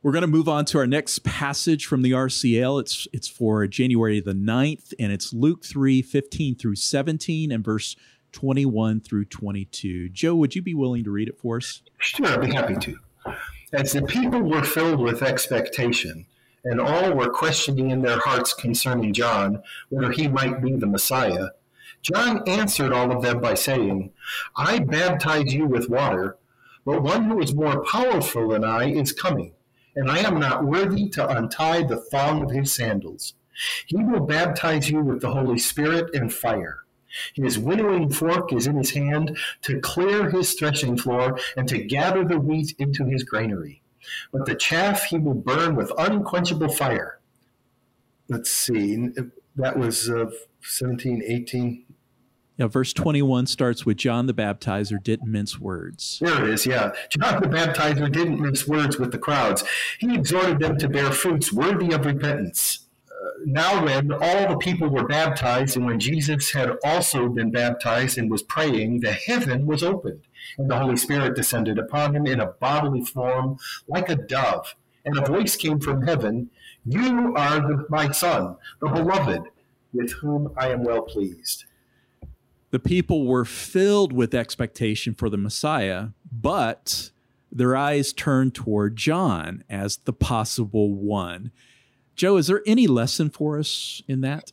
We're going to move on to our next passage from the RCL. It's for January the 9th, and it's Luke 3:15 through 17 and verse 21 through 22. Joe, would you be willing to read it for us? Sure, I'd be happy to. As the people were filled with expectation, and all were questioning in their hearts concerning John, whether he might be the Messiah, John answered all of them by saying, I baptize you with water, but one who is more powerful than I is coming, and I am not worthy to untie the thong of his sandals. He will baptize you with the Holy Spirit and fire. His winnowing fork is in his hand to clear his threshing floor and to gather the wheat into his granary. But the chaff he will burn with unquenchable fire. Let's see, that was 17, 18. Yeah, verse 21 starts with John the Baptizer didn't mince words. There it is, yeah. John the Baptizer didn't mince words with the crowds. He exhorted them to bear fruits worthy of repentance. Now when all the people were baptized, and when Jesus had also been baptized and was praying, the heaven was opened, and the Holy Spirit descended upon him in a bodily form like a dove. And a voice came from heaven, You are my Son, the beloved, with whom I am well pleased. The people were filled with expectation for the Messiah, but their eyes turned toward John as the possible one. Joe, is there any lesson for us in that?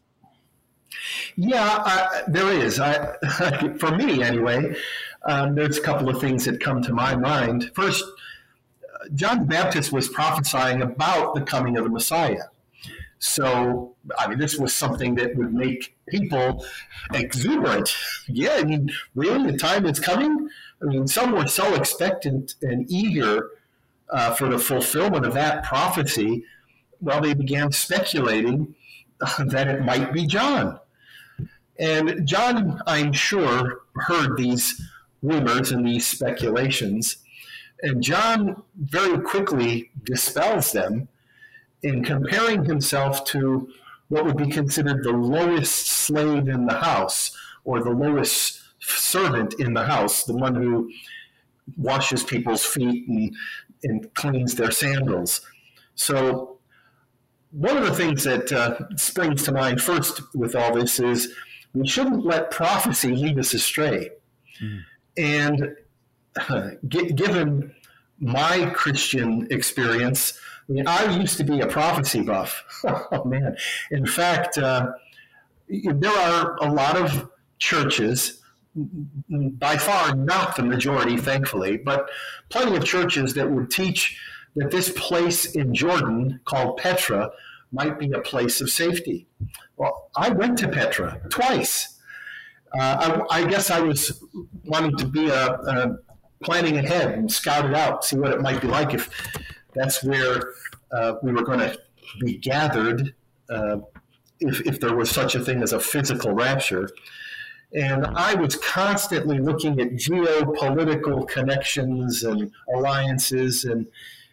Yeah, there is. For me, anyway, there's a couple of things that come to my mind. First, John the Baptist was prophesying about the coming of the Messiah. So, this was something that would make people exuberant. Yeah, really, the time is coming? Some were so expectant and eager for the fulfillment of that prophecy. Well, they began speculating that it might be John. And John, I'm sure, heard these rumors and these speculations. And John very quickly dispels them in comparing himself to what would be considered the lowest slave in the house, or the lowest servant in the house, the one who washes people's feet and cleans their sandals. So one of the things that springs to mind first with all this is we shouldn't let prophecy lead us astray. And given my Christian experience, I used to be a prophecy buff. Oh, man. In fact, there are a lot of churches, by far not the majority, thankfully, but plenty of churches that would teach that this place in Jordan called Petra might be a place of safety. Well, I went to Petra twice. I guess I was wanting to be planning ahead and scout it out, see what it might be like if that's where we were going to be gathered, if there was such a thing as a physical rapture. And I was constantly looking at geopolitical connections and alliances, and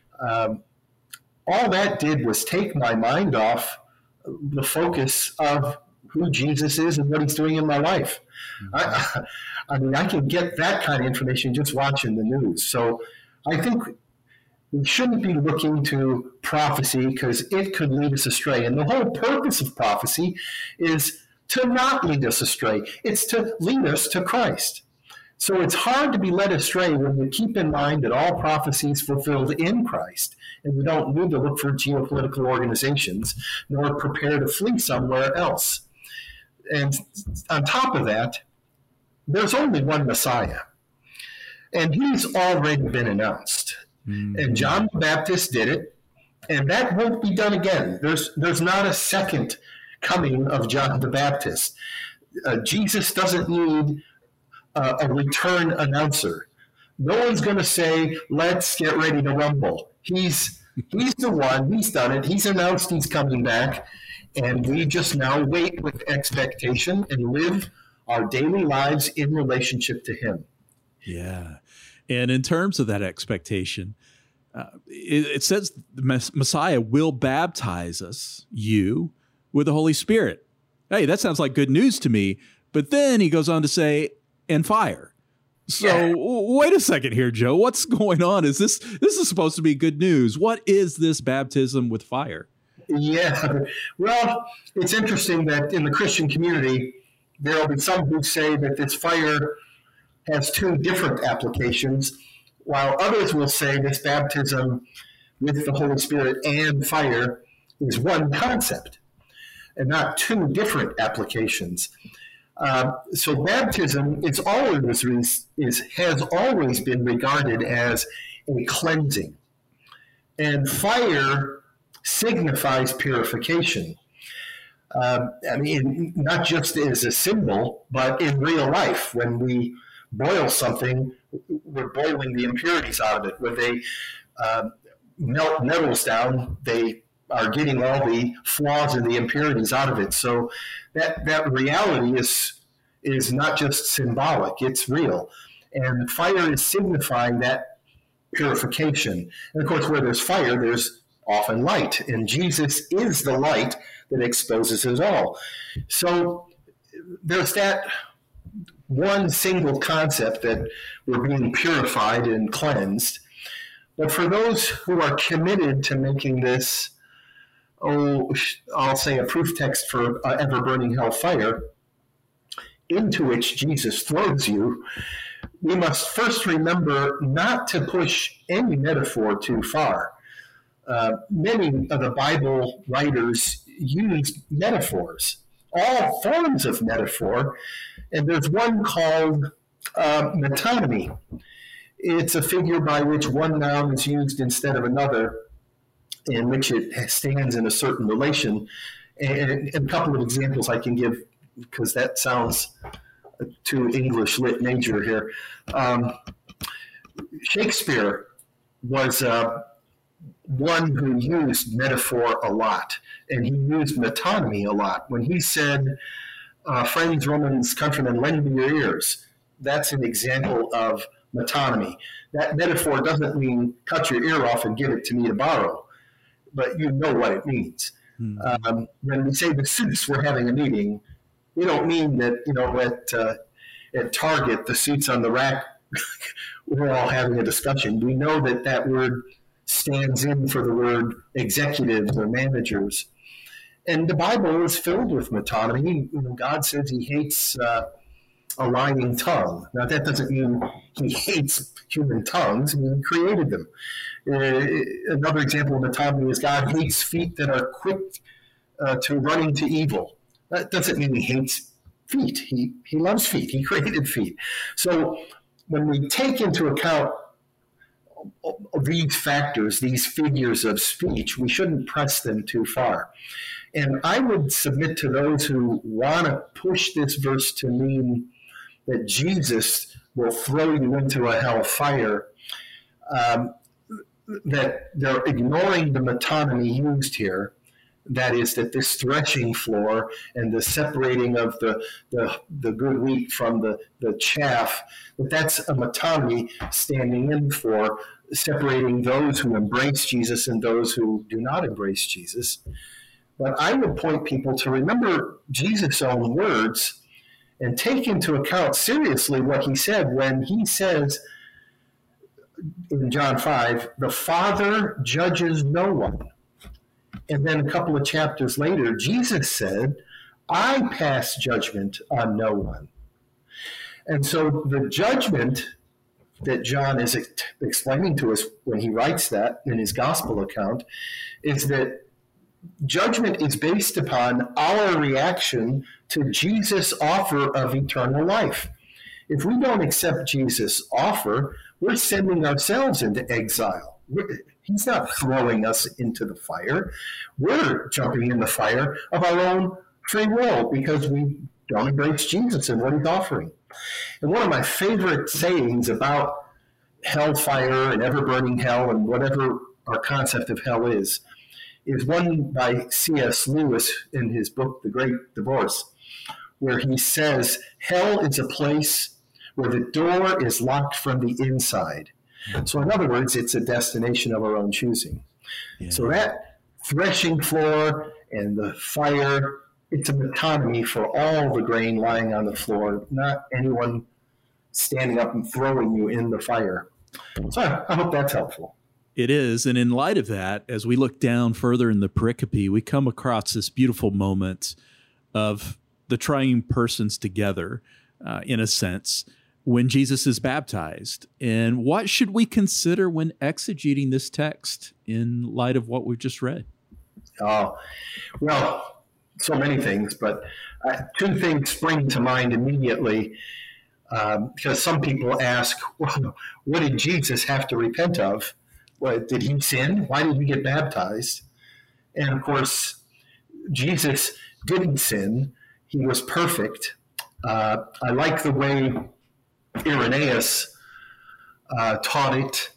all that did was take my mind off the focus of who Jesus is and what he's doing in my life. I can get that kind of information just watching the news. So I think we shouldn't be looking to prophecy because it could lead us astray. And the whole purpose of prophecy is to not lead us astray. It's to lead us to Christ. So it's hard to be led astray when we keep in mind that all prophecy is fulfilled in Christ, and we don't need to look for geopolitical organizations, nor prepare to flee somewhere else. And on top of that, there's only one Messiah, and he's already been announced. And John the Baptist did it, and that won't be done again. There's not a second coming of John the Baptist. Jesus doesn't need a return announcer. No one's going to say, let's get ready to rumble. He's the one. He's done it. He's announced he's coming back, and we just now wait with expectation and live our daily lives in relationship to him. Yeah. And in terms of that expectation, it says the Messiah will baptize us, you, with the Holy Spirit. Hey, that sounds like good news to me. But then he goes on to say, and fire. So wait a second here, Joe. What's going on? This is supposed to be good news. What is this baptism with fire? Yeah. Well, it's interesting that in the Christian community, there will be some who say that this fire has two different applications, while others will say this baptism with the Holy Spirit and fire is one concept and not two different applications. So baptism has always been regarded as a cleansing, and fire signifies purification. Not just as a symbol, but in real life, when we boil something, we're boiling the impurities out of it. When they melt metals down, they are getting all the flaws and the impurities out of it. So that reality is not just symbolic, it's real. And fire is signifying that purification. And of course, where there's fire, there's often light. And Jesus is the light that exposes us all. So there's that one single concept that we're being purified and cleansed. But for those who are committed to making this, I'll say a proof text for ever-burning hellfire, into which Jesus throws you, we must first remember not to push any metaphor too far. Many of the Bible writers use metaphors, all forms of metaphor, and there's one called metonymy. It's a figure by which one noun is used instead of another, in which it stands in a certain relation. And a couple of examples I can give, because that sounds too English lit major here. Shakespeare was one who used metaphor a lot, and he used metonymy a lot. When he said, friends, Romans, countrymen, lend me your ears, that's an example of metonymy. That metaphor doesn't mean cut your ear off and give it to me to borrow, but you know what it means. Mm-hmm. When we say the suits, we're having a meeting, we don't mean that, at Target, the suits on the rack, we're all having a discussion. We know that word stands in for the word executives or managers. And the Bible is filled with metonymy. God says he hates a lying tongue. Now, that doesn't mean he hates human tongues. I mean, he created them. Another example of metonymy is God hates feet that are quick to running to evil. That doesn't mean he hates feet. He loves feet. He created feet. So when we take into account these factors, these figures of speech, we shouldn't press them too far. And I would submit to those who want to push this verse to mean that Jesus will throw you into a hell fire, that they're ignoring the metonymy used here. That is, that this threshing floor and the separating of the good wheat from the chaff, that's a metonymy standing in for separating those who embrace Jesus and those who do not embrace Jesus. But I would point people to remember Jesus' own words and take into account seriously what he said when he says in John 5, the Father judges no one. And then a couple of chapters later, Jesus said, I pass judgment on no one. And so the judgment that John is explaining to us when he writes that in his gospel account is that judgment is based upon our reaction to Jesus' offer of eternal life. If we don't accept Jesus' offer, we're sending ourselves into exile. He's not throwing us into the fire. We're jumping in the fire of our own free will because we don't embrace Jesus and what he's offering. And one of my favorite sayings about hellfire and ever-burning hell and whatever our concept of hell is one by C.S. Lewis in his book, The Great Divorce, where he says, hell is a place where the door is locked from the inside. So in other words, it's a destination of our own choosing. Yeah. So that threshing floor and the fire, it's a metonymy for all the grain lying on the floor, not anyone's standing up and throwing you in the fire. So I hope that's helpful. It is. And in light of that, as we look down further in the pericope, we come across this beautiful moment of the triune persons together, in a sense, when Jesus is baptized. And what should we consider when exegeting this text in light of what we've just read? Oh, well, so many things, but two things spring to mind immediately, because some people ask, well, what did Jesus have to repent of? What, did he sin? Why did he get baptized? And of course, Jesus didn't sin. He was perfect. I like the way Irenaeus taught it.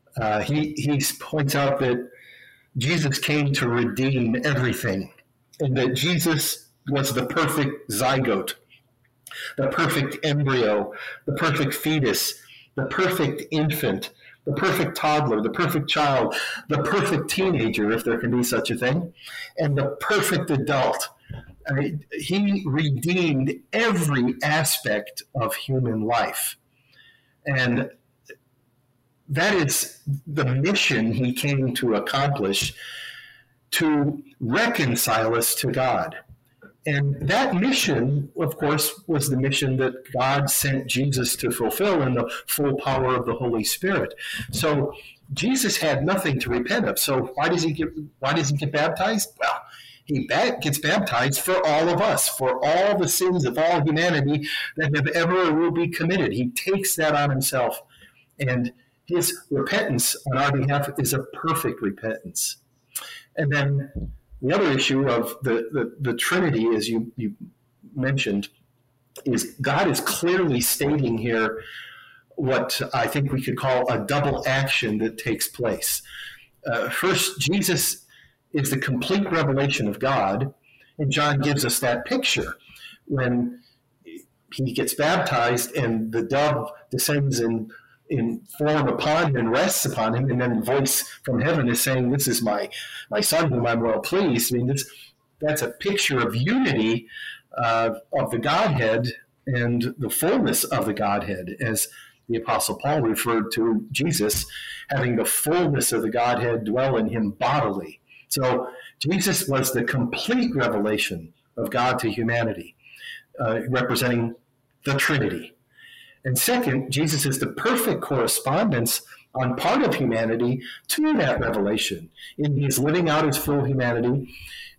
He points out that Jesus came to redeem everything, and that Jesus was the perfect zygote, the perfect embryo, the perfect fetus, the perfect infant, the perfect toddler, the perfect child, the perfect teenager, if there can be such a thing, and the perfect adult. I mean, he redeemed every aspect of human life. And that is the mission he came to accomplish, to reconcile us to God. And that mission, of course, was the mission that God sent Jesus to fulfill in the full power of the Holy Spirit. So Jesus had nothing to repent of. So why does he get baptized? Well, he gets baptized for all of us, for all the sins of all humanity that have ever or will be committed. He takes that on himself. And his repentance on our behalf is a perfect repentance. And then the other issue of the Trinity, as you mentioned, is God is clearly stating here what I think we could call a double action that takes place. First, Jesus is the complete revelation of God, and John gives us that picture when he gets baptized and the dove descends in form upon him and rests upon him, and then a voice from heaven is saying, "This is my son whom I'm well pleased." I mean, that's a picture of unity of the Godhead and the fullness of the Godhead, as the Apostle Paul referred to Jesus having the fullness of the Godhead dwell in him bodily. So Jesus was the complete revelation of God to humanity, representing the Trinity. And second, Jesus is the perfect correspondence on part of humanity to that revelation. In his living out his full humanity,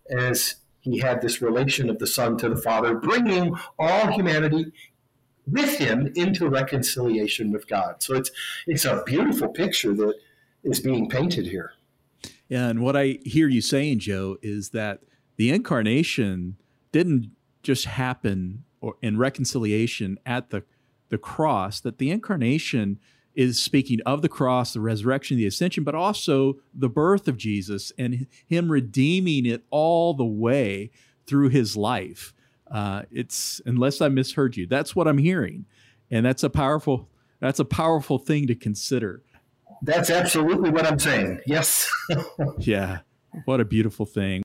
as he had this relation of the Son to the Father, bringing all humanity with him into reconciliation with God. So it's a beautiful picture that is being painted here. Yeah, and what I hear you saying, Joe, is that the incarnation didn't just happen in reconciliation at the cross, that the incarnation is speaking of the cross, the resurrection, the ascension, but also the birth of Jesus and him redeeming it all the way through his life. It's, unless I misheard you, that's what I'm hearing. And that's a powerful thing to consider. That's absolutely what I'm saying. Yes. Yeah. What a beautiful thing.